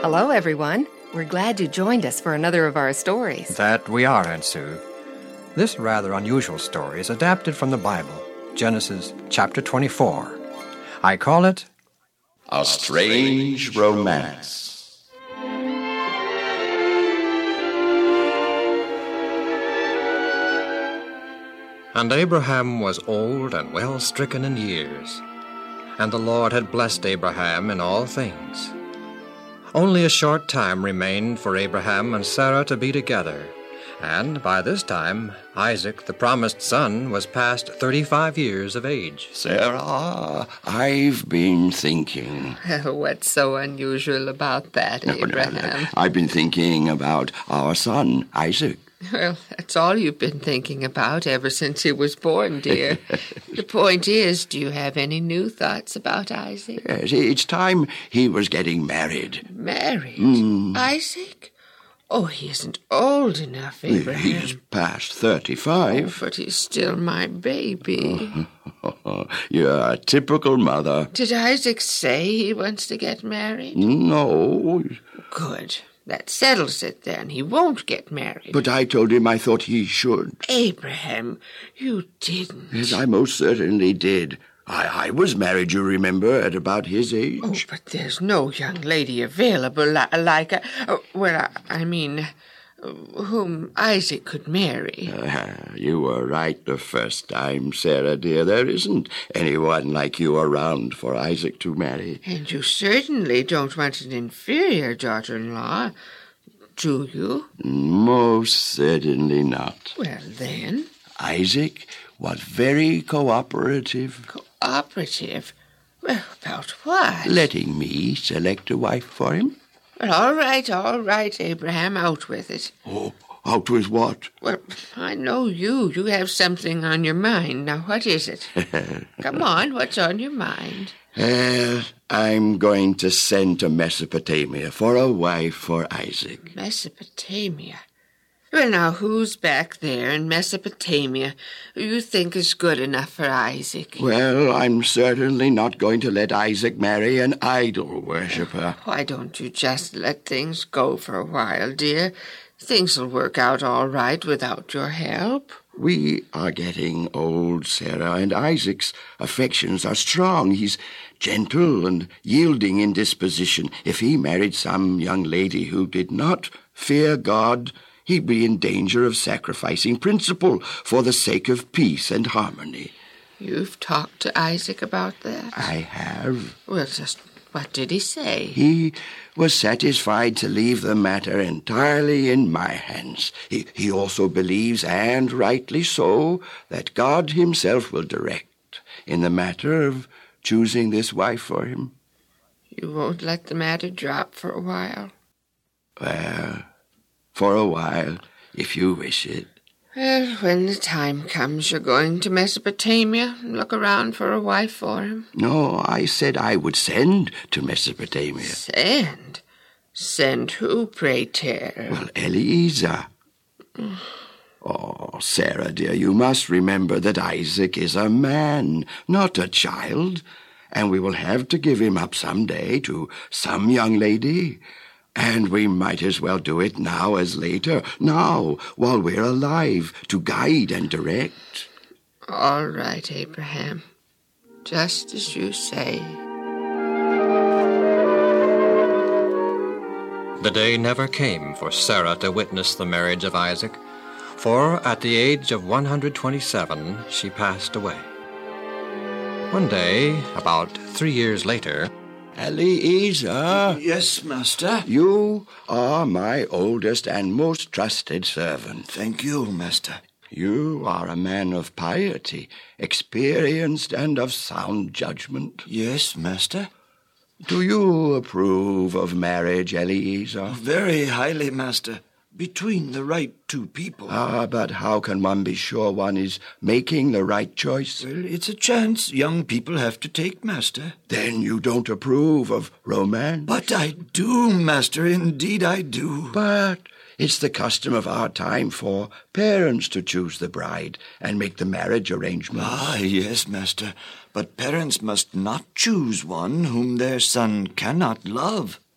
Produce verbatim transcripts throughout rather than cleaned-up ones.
Hello, everyone. We're glad you joined us for another of our stories. That we are, Aunt Sue. This rather unusual story is adapted from the Bible, Genesis chapter twenty-four. I call it A Strange Romance. And Abraham was old and well stricken in years, and the Lord had blessed Abraham in all things. Only a short time remained for Abraham and Sarah to be together, and by this time Isaac, the promised son, was past thirty-five years of age. Sarah, I've been thinking. What's so unusual about that, No, no, Abraham? no. I've been thinking about our son, Isaac. Well, that's all you've been thinking about ever since he was born, dear. The point is, do you have any new thoughts about Isaac? Yes, it's time he was getting married. Married? Mm. Isaac? Oh, he isn't old enough, Abraham. He's past thirty-five. Oh, but he's still my baby. You're a typical mother. Did Isaac say he wants to get married? No. Good. That settles it, then. He won't get married. But I told him I thought he should. Abraham, you didn't. Yes, I most certainly did. I, I was married, you remember, at about his age. Oh, but there's no young lady available li- like a... Uh, well, I, I mean, uh, whom Isaac could marry. Uh, you were right the first time, Sarah, dear. There isn't anyone like you around for Isaac to marry. And you certainly don't want an inferior daughter-in-law, do you? Most certainly not. Well, then... Isaac was very cooperative. Cooperative? Well, about what? Letting me select a wife for him. Well, all right, all right, Abraham, out with it. Oh, out with what? Well, I know you. You have something on your mind. Now, what is it? Come on, what's on your mind? Uh, I'm going to send to Mesopotamia for a wife for Isaac. Mesopotamia? Well, now, who's back there in Mesopotamia who you think is good enough for Isaac? Well, I'm certainly not going to let Isaac marry an idol worshipper. Why don't you just let things go for a while, dear? Things'll work out all right without your help. We are getting old, Sarah, and Isaac's affections are strong. He's gentle and yielding in disposition. If he married some young lady who did not fear God, he'd be in danger of sacrificing principle for the sake of peace and harmony. You've talked to Isaac about that? I have. Well, just what did he say? He was satisfied to leave the matter entirely in my hands. He, he also believes, and rightly so, that God himself will direct in the matter of choosing this wife for him. You won't let the matter drop for a while? Well, for a while, if you wish it. Well, when the time comes, you're going to Mesopotamia and look around for a wife for him. No, I said I would send to Mesopotamia. Send? Send who, pray tell? Well, Eliezer. Oh, Sarah, dear, you must remember that Isaac is a man, not a child, and we will have to give him up some day to some young lady. And we might as well do it now as later, now, while we're alive, to guide and direct. All right, Abraham. Just as you say. The day never came for Sarah to witness the marriage of Isaac, for at the age of one hundred twenty-seven she passed away. One day, about three years later, Eliezer. Yes, master. You are my oldest and most trusted servant. Thank you, master. You are a man of piety, experienced and of sound judgment. Yes, master. Do you approve of marriage, Eliezer? Very highly, master. Between the right two people. Ah, but how can one be sure one is making the right choice? Well, it's a chance young people have to take, master. Then you don't approve of romance? But I do, master. Indeed I do. But it's the custom of our time for parents to choose the bride and make the marriage arrangements. Ah, yes, master. But parents must not choose one whom their son cannot love.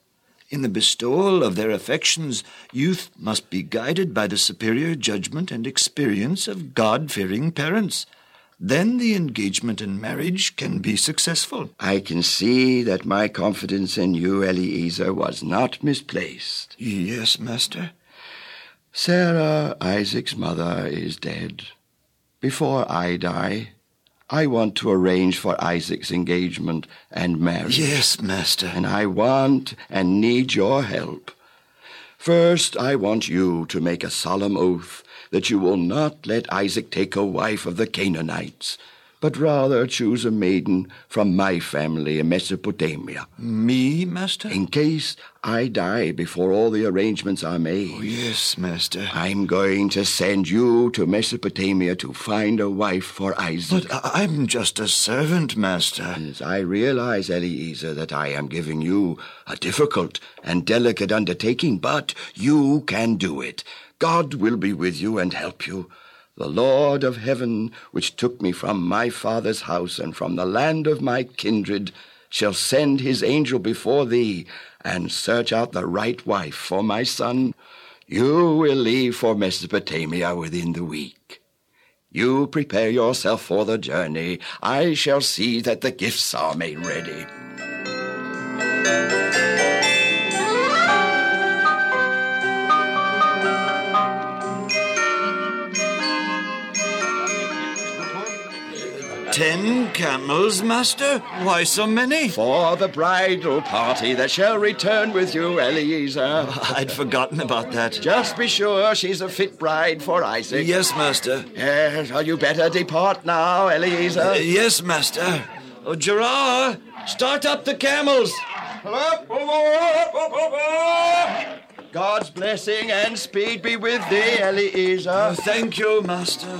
In the bestowal of their affections, youth must be guided by the superior judgment and experience of God-fearing parents. Then the engagement and marriage can be successful. I can see that my confidence in you, Eliezer, was not misplaced. Yes, Master. Sarah, Isaac's mother, is dead. Before I die, I want to arrange for Isaac's engagement and marriage. Yes, Master. And I want and need your help. First, I want you to make a solemn oath that you will not let Isaac take a wife of the Canaanites, but rather choose a maiden from my family in Mesopotamia. Me, Master? In case I die before all the arrangements are made. Oh, yes, Master. I'm going to send you to Mesopotamia to find a wife for Isaac. But I'm just a servant, Master. As I realize, Eliezer, that I am giving you a difficult and delicate undertaking, but you can do it. God will be with you and help you. The Lord of heaven, which took me from my father's house and from the land of my kindred, shall send his angel before thee and search out the right wife for my son. You will leave for Mesopotamia within the week. You prepare yourself for the journey. I shall see that the gifts are made ready. Ten camels, Master? Why so many? For the bridal party that shall return with you, Eliezer. I'd forgotten about that. Just be sure she's a fit bride for Isaac. Yes, Master. Yes, are you better depart now, Eliezer? Uh, yes, Master. Oh, Gerard, start up the camels. God's blessing and speed be with thee, Eliezer. Oh, thank you, Master.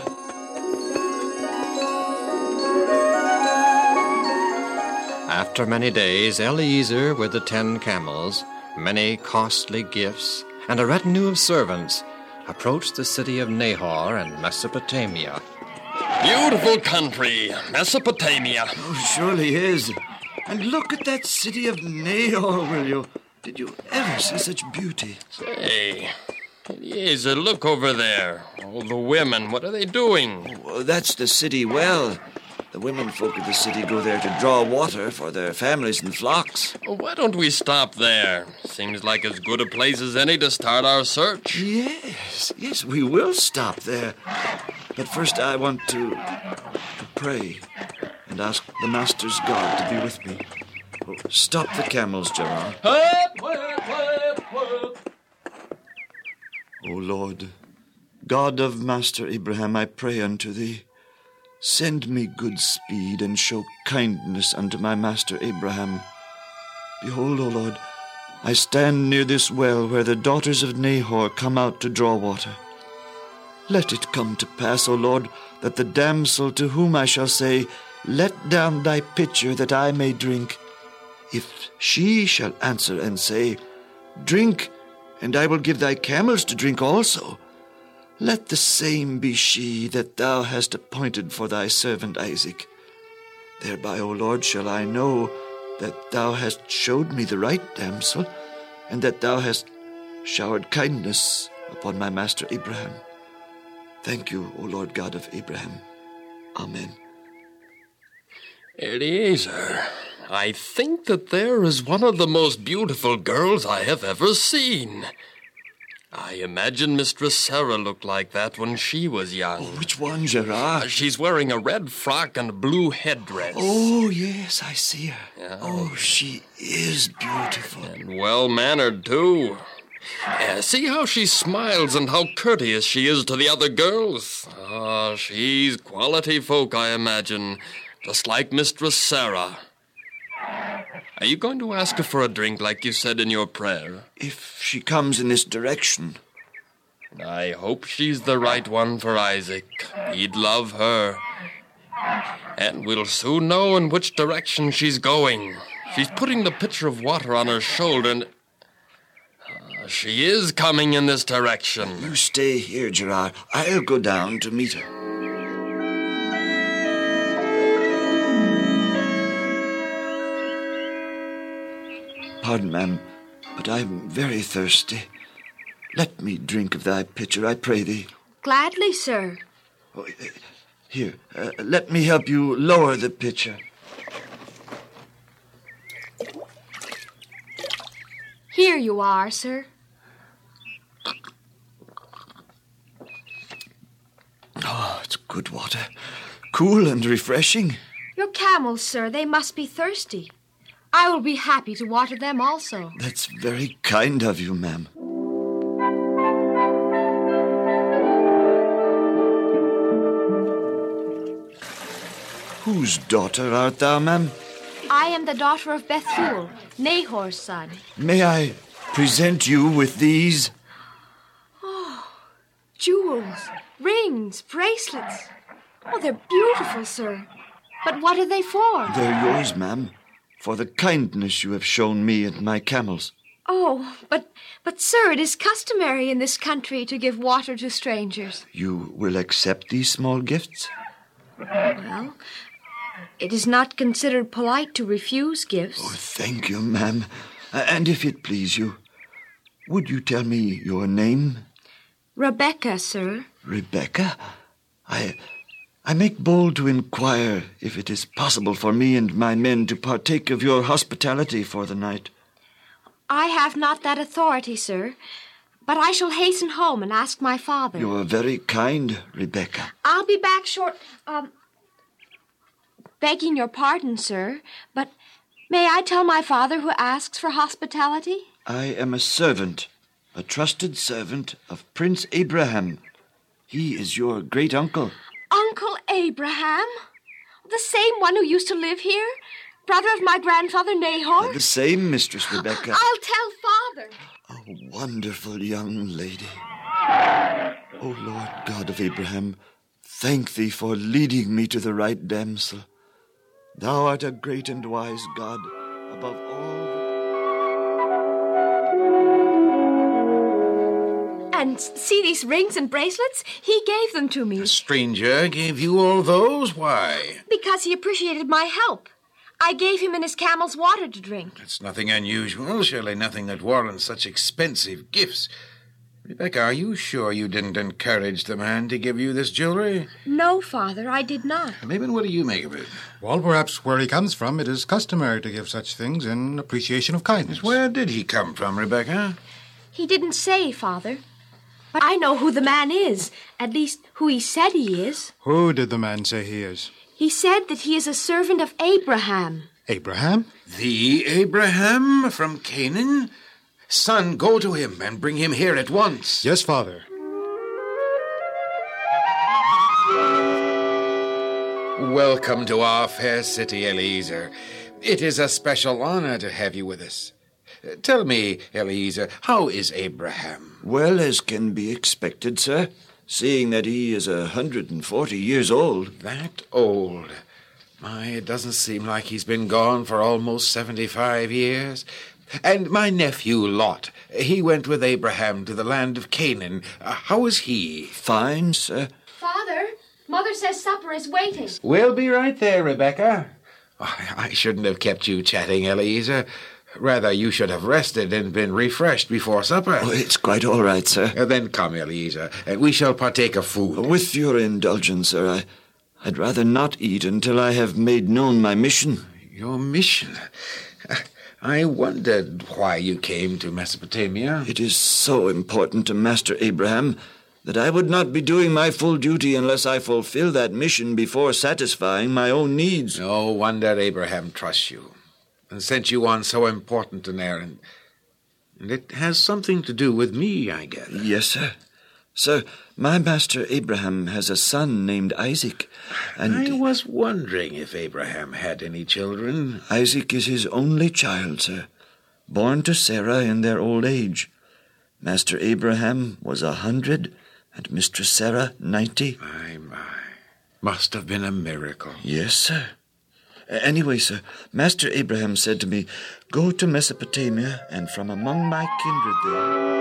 After many days, Eliezer, with the ten camels, many costly gifts, and a retinue of servants, approached the city of Nahor in Mesopotamia. Beautiful country, Mesopotamia. Oh, surely is. And look at that city of Nahor, will you? Did you ever see such beauty? Say, Eliezer, look over there. All the women, what are they doing? Oh, that's the city well. The women folk of the city go there to draw water for their families and flocks. Well, why don't we stop there? Seems like as good a place as any to start our search. Yes, yes, we will stop there. But first I want to, to pray and ask the Master's God to be with me. Oh, stop the camels, Gerard. Hup, hup, hup, hup. O Lord, God of Master Abraham, I pray unto thee. Send me good speed, and show kindness unto my master Abraham. Behold, O Lord, I stand near this well where the daughters of Nahor come out to draw water. Let it come to pass, O Lord, that the damsel to whom I shall say, Let down thy pitcher that I may drink, if she shall answer and say, Drink, and I will give thy camels to drink also, let the same be she that thou hast appointed for thy servant Isaac. Thereby, O Lord, shall I know that thou hast showed me the right damsel, and that thou hast showered kindness upon my master Abraham. Thank you, O Lord God of Abraham. Amen. Eliezer, I think that there is one of the most beautiful girls I have ever seen. I imagine Mistress Sarah looked like that when she was young. Oh, which one, Gerard? She's wearing a red frock and a blue headdress. Oh, yes, I see her. Yeah. Oh, she is beautiful. And well-mannered, too. Uh, see how she smiles and how courteous she is to the other girls. Ah, she's quality folk, I imagine, just like Mistress Sarah. Are you going to ask her for a drink like you said in your prayer? If she comes in this direction. I hope she's the right one for Isaac. He'd love her. And we'll soon know in which direction she's going. She's putting the pitcher of water on her shoulder and... Uh, she is coming in this direction. You stay here, Gerard. I'll go down to meet her. Pardon, ma'am. but I am very thirsty. Let me drink of thy pitcher, I pray thee. Gladly, sir. Oh, uh, here, uh, let me help you lower the pitcher. Here you are, sir. Oh, it's good water. Cool and refreshing. Your camels, sir, they must be thirsty. I will be happy to water them also. That's very kind of you, ma'am. Whose daughter art thou, ma'am? I am the daughter of Bethuel, Nahor's son. May I present you with these? Jewels, rings, bracelets. Oh, they're beautiful, sir. But what are they for? They're yours, ma'am, for the kindness you have shown me and my camels. Oh, but, but, sir, it is customary in this country to give water to strangers. You will accept these small gifts? Well, it is not considered polite to refuse gifts. Oh, thank you, ma'am. And if it please you, would you tell me your name? Rebecca, sir. Rebecca? I... I make bold to inquire if it is possible for me and my men to partake of your hospitality for the night. I have not that authority, sir, but I shall hasten home and ask my father. You are very kind, Rebecca. I'll be back short... Um, begging your pardon, sir, but may I tell my father who asks for hospitality? I am a servant, a trusted servant of Prince Abraham. He is your great-uncle. Uncle Abraham? The same one who used to live here? Brother of my grandfather Nahor? The same, Mistress Rebecca. I'll tell father. A wonderful young lady. O Lord God of Abraham, thank thee for leading me to the right damsel. Thou art a great and wise God above all. And see these rings and bracelets? He gave them to me. A stranger gave you all those? Why? Because he appreciated my help. I gave him and his camels water to drink. It's nothing unusual, surely nothing that warrants such expensive gifts. Rebecca, are you sure you didn't encourage the man to give you this jewelry? No, Father, I did not. Laban, what do you make of it? Well, perhaps where he comes from, it is customary to give such things in appreciation of kindness. Where did he come from, Rebecca? He didn't say, Father. But I know who the man is. At least, who he said he is. Who did the man say he is? He said that he is a servant of Abraham. Abraham? The Abraham from Canaan? Son, go to him and bring him here at once. Yes, Father. Welcome to our fair city, Eliezer. It is a special honor to have you with us. Tell me, Eliezer, how is Abraham? Well, as can be expected, sir, seeing that he is a hundred and forty years old. That old? My, it doesn't seem like he's been gone for almost seventy-five years. And my nephew, Lot, he went with Abraham to the land of Canaan. Uh, how is he? Fine, sir. Father, Mother says supper is waiting. We'll be right there, Rebecca. Oh, I shouldn't have kept you chatting, Eliezer. Rather, you should have rested and been refreshed before supper. Oh, it's quite all right, sir. Uh, then come, Eliezer, and we shall partake of food. With your indulgence, sir, I, I'd rather not eat until I have made known my mission. Your mission? I wondered why you came to Mesopotamia. It is so important to Master Abraham that I would not be doing my full duty unless I fulfill that mission before satisfying my own needs. No wonder Abraham trusts you and sent you on so important an errand. And it has something to do with me, I guess. Yes, sir. Sir, my master Abraham has a son named Isaac, and... I was wondering if Abraham had any children. Isaac is his only child, sir, born to Sarah in their old age. Master Abraham was a hundred, and Mistress Sarah ninety. My, my. Must have been a miracle. Yes, sir. Anyway, sir, Master Abraham said to me, go to Mesopotamia, and from among my kindred there...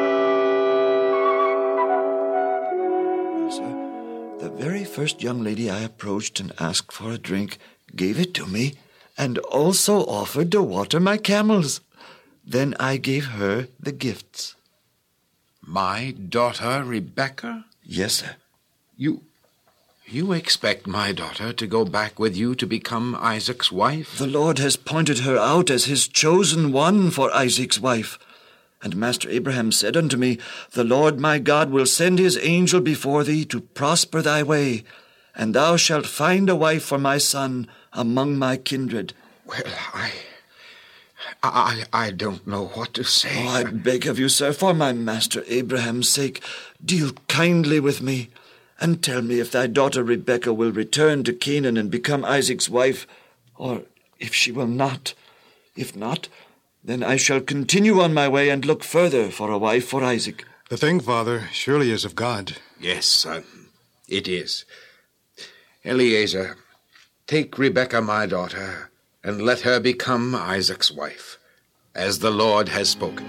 Sir, the very first young lady I approached and asked for a drink gave it to me, and also offered to water my camels. Then I gave her the gifts. My daughter, Rebecca? Yes, sir. You... you expect my daughter to go back with you to become Isaac's wife? The Lord has pointed her out as his chosen one for Isaac's wife. And Master Abraham said unto me, The Lord my God will send his angel before thee to prosper thy way, and thou shalt find a wife for my son among my kindred. Well, I... I, I don't know what to say. Oh, I beg of you, sir, for my master Abraham's sake, deal kindly with me, and tell me if thy daughter Rebekah will return to Canaan and become Isaac's wife, or if she will not. If not, then I shall continue on my way and look further for a wife for Isaac. The thing, Father, surely is of God. Yes, son, it is. Eliezer, take Rebekah, my daughter, and let her become Isaac's wife, as the Lord has spoken.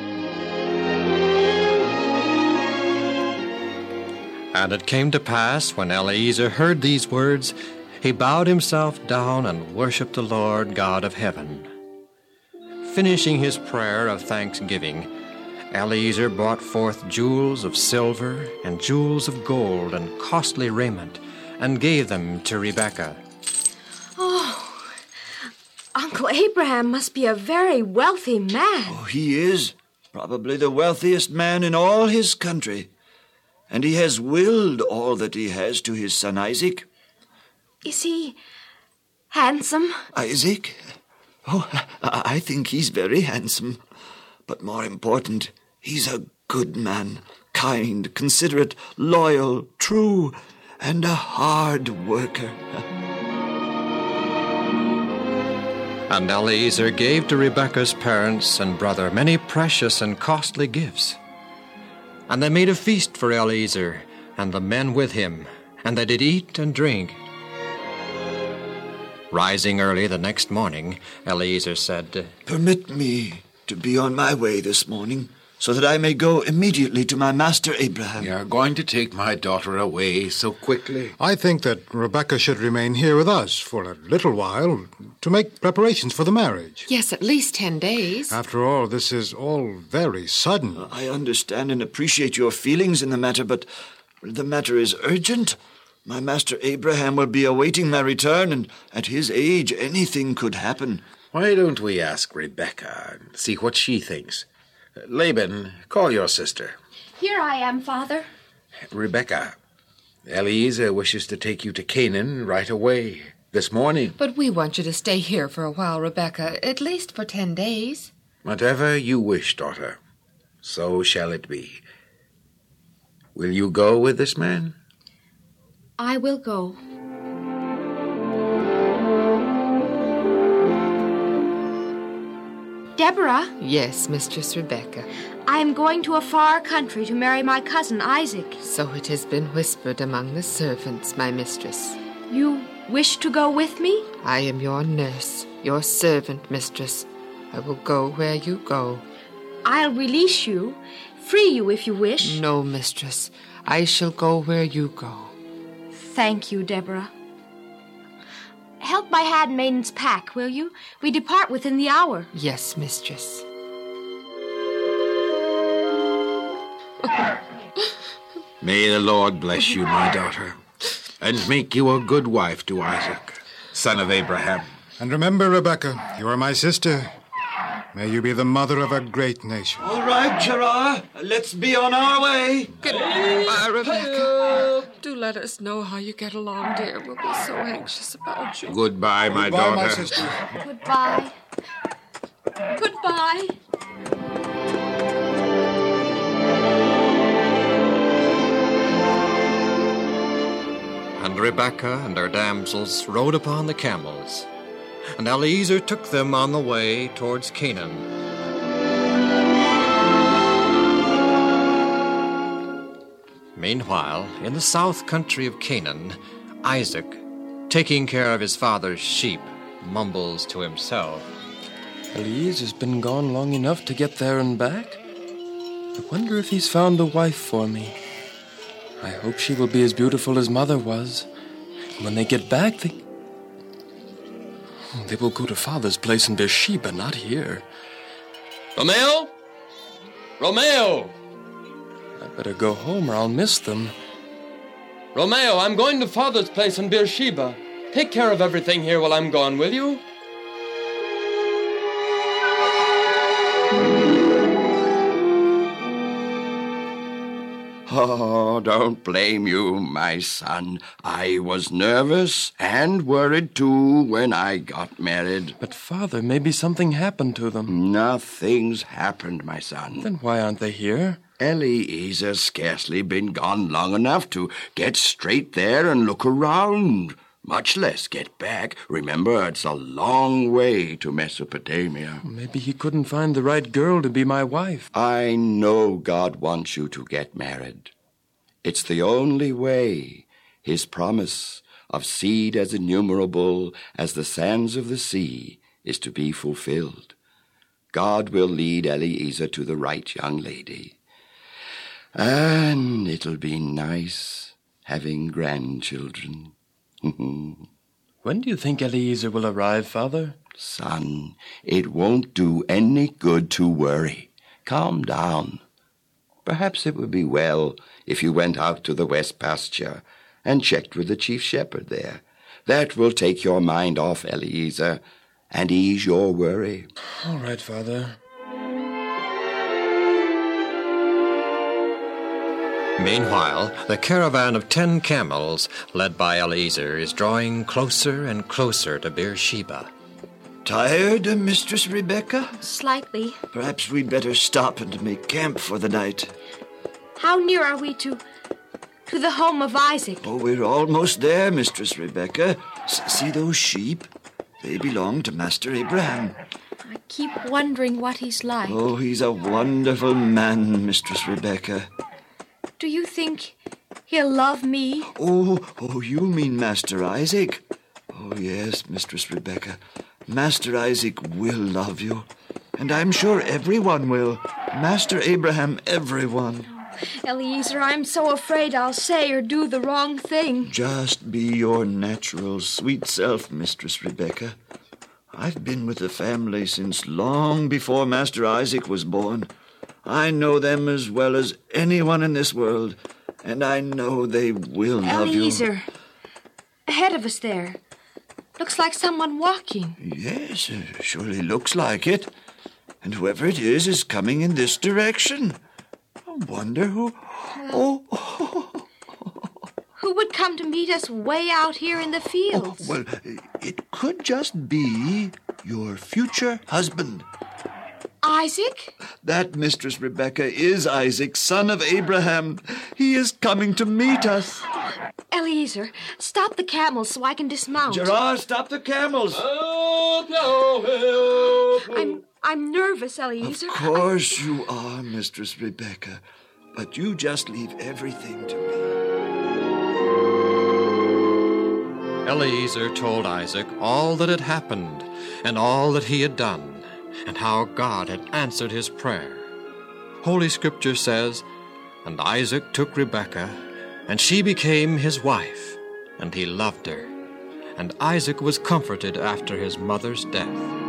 And it came to pass, when Eliezer heard these words, he bowed himself down and worshipped the Lord God of heaven. Finishing his prayer of thanksgiving, Eliezer brought forth jewels of silver and jewels of gold and costly raiment, and gave them to Rebekah. Oh, Uncle Abraham must be a very wealthy man. Oh, he is. Probably the wealthiest man in all his country. And he has willed all that he has to his son Isaac. Is he handsome? Isaac? Oh, I think he's very handsome. But more important, he's a good man, kind, considerate, loyal, true, and a hard worker. And Eliezer gave to Rebekah's parents and brother many precious and costly gifts. And they made a feast for Eliezer, and the men with him, and they did eat and drink. Rising early the next morning, Eliezer said, Permit me to be on my way this morning, so that I may go immediately to my master Abraham. You're going to take my daughter away so quickly? I think that Rebecca should remain here with us for a little while to make preparations for the marriage. Yes, at least ten days. After all, this is all very sudden. Uh, I understand and appreciate your feelings in the matter, but the matter is urgent. My master Abraham will be awaiting my return, and at his age, anything could happen. Why don't we ask Rebecca and see what she thinks? Laban, call your sister. Here I am, Father. Rebecca, Eliezer wishes to take you to Canaan right away, this morning. But we want you to stay here for a while, Rebecca, at least for ten days. Whatever you wish, daughter, so shall it be. Will you go with this man? I will go. Deborah? Yes, Mistress Rebecca. I am going to a far country to marry my cousin Isaac. So it has been whispered among the servants, my mistress. You wish to go with me? I am your nurse, your servant, mistress. I will go where you go. I'll release you, free you if you wish. No, mistress. I shall go where you go. Thank you, Deborah. Help my handmaidens pack, will you? We depart within the hour. Yes, mistress. May the Lord bless you, my daughter, and make you a good wife to Isaac, son of Abraham. And remember, Rebecca, you are my sister. May you be the mother of a great nation. All right, Gerard, let's be on our way. Goodbye, Rebecca. Do let us know how you get along, dear. We'll be so anxious about you. Goodbye, my Goodbye, daughter. my sister. Goodbye. Goodbye. And Rebekah and her damsels rode upon the camels, and Eliezer took them on the way towards Canaan. Meanwhile, in the south country of Canaan, Isaac, taking care of his father's sheep, mumbles to himself. Eliezer's been gone long enough to get there and back. I wonder if he's found a wife for me. I hope she will be as beautiful as Mother was. When they get back, they... They will go to Father's place in Beersheba, not here. Romeo? Romeo! I better go home or I'll miss them. Romeo, I'm going to Father's place in Beersheba. Take care of everything here while I'm gone, will you? Oh, don't blame you, my son. I was nervous and worried, too, when I got married. But, Father, maybe something happened to them. Nothing's happened, my son. Then why aren't they here? Eliezer's scarcely been gone long enough to get straight there and look around, much less get back. Remember, it's a long way to Mesopotamia. Maybe he couldn't find the right girl to be my wife. I know God wants you to get married. It's the only way. His promise of seed as innumerable as the sands of the sea is to be fulfilled. God will lead Eliezer to the right young lady. And it'll be nice having grandchildren. When do you think Eliezer will arrive, Father? Son, it won't do any good to worry. Calm down. Perhaps it would be well if you went out to the west pasture and checked with the chief shepherd there. That will take your mind off Eliezer and ease your worry. All right, Father. Meanwhile, the caravan of ten camels, led by Eliezer, is drawing closer and closer to Beersheba. Tired, uh, Mistress Rebecca? Slightly. Perhaps we'd better stop and make camp for the night. How near are we to... to the home of Isaac? Oh, we're almost there, Mistress Rebecca. S- see those sheep? They belong to Master Abraham. I keep wondering what he's like. Oh, he's a wonderful man, Mistress Rebecca. Do you think he'll love me? Oh, oh, you mean Master Isaac? Oh, yes, Mistress Rebecca. Master Isaac will love you. And I'm sure everyone will. Master Abraham, everyone. Eliezer, I'm so afraid I'll say or do the wrong thing. Just be your natural, sweet self, Mistress Rebecca. I've been with the family since long before Master Isaac was born. I know them as well as anyone in this world, and I know they will love you. Eliezer, ahead of us there. Looks like someone walking. Yes, it surely looks like it. And whoever it is is coming in this direction. I wonder who... Oh, oh. Who would come to meet us way out here in the fields? Oh, well, it could just be your future husband. Isaac? That, Mistress Rebecca, is Isaac, son of Abraham. He is coming to meet us. Eliezer, stop the camels so I can dismount. Gerard, stop the camels. Oh, no, help. I'm, I'm nervous, Eliezer. Of course you are, Mistress Rebecca. But you just leave everything to me. Eliezer told Isaac all that had happened and all that he had done, and how God had answered his prayer. Holy Scripture says, "And Isaac took Rebekah, and she became his wife, and he loved her. And Isaac was comforted after his mother's death."